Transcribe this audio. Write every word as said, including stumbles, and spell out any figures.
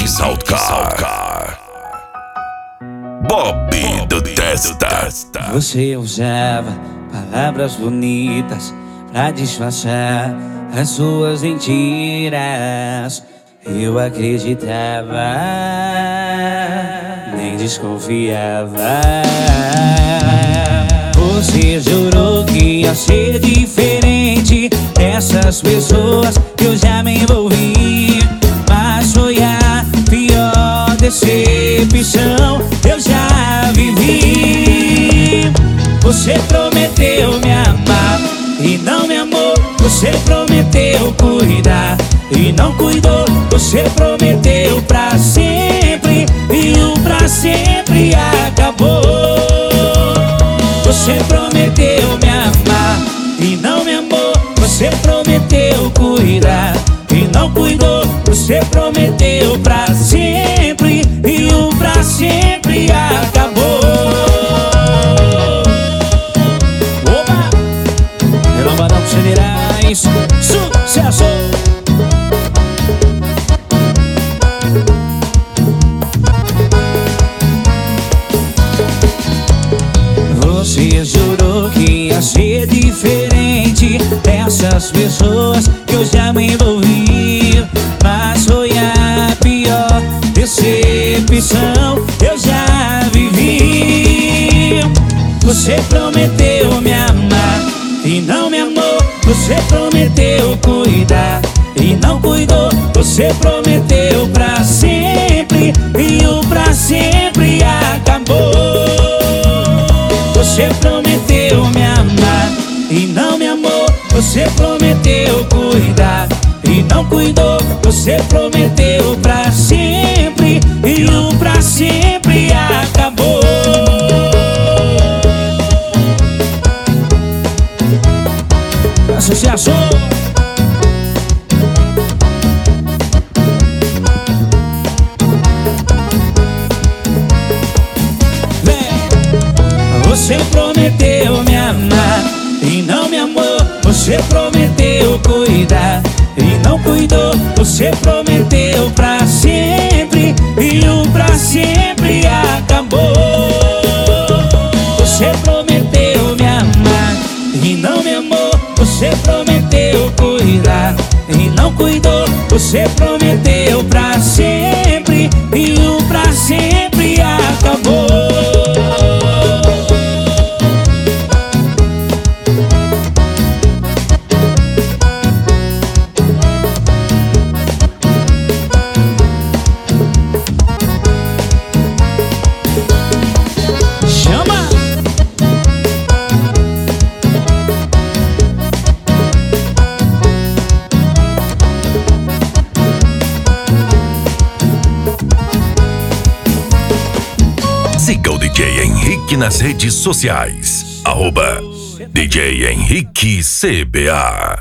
Henrique Saltcar, Bob do Testa. Você usava palavras bonitas pra disfarçar as suas mentiras. Eu acreditava, nem desconfiava. Você jurou que ia ser diferente dessas pessoas que eu já me envolvi, mas foi a pior decepção eu já vivi. Você prometeu me amar e não me amou. Você prometeu cuidar e não cuidou. Você prometeu pra sempre e o pra sempre acabou. Você prometeu me amar e não me amou. Você prometeu cuidar e não cuidou. Você prometeu pra sempre e o pra sempre acabou. Oba! Pelo Barão Generais, sucesso! Você jurou que ia ser diferente dessas pessoas que eu já me envolvi, mas foi a pior decepção eu já vivi. Você prometeu me amar e não me amou. Você prometeu cuidar e não cuidou. Você prometeu pra sempre e o pra sempre acabou. Você prometeu me amar e não me amou. Você prometeu cuidar e não cuidou. Você prometeu pra sempre e o pra sempre acabou. Sucesso! Você prometeu me amar e não me amou. Você prometeu cuidar e não cuidou. Você prometeu pra sempre e o pra sempre acabou. Você prometeu me amar e não me amou. Você prometeu cuidar e não cuidou. Você prometeu pra sempre e o pra sempre acabou. Siga o D J Henrique nas redes sociais, arroba D J Henrique C B A.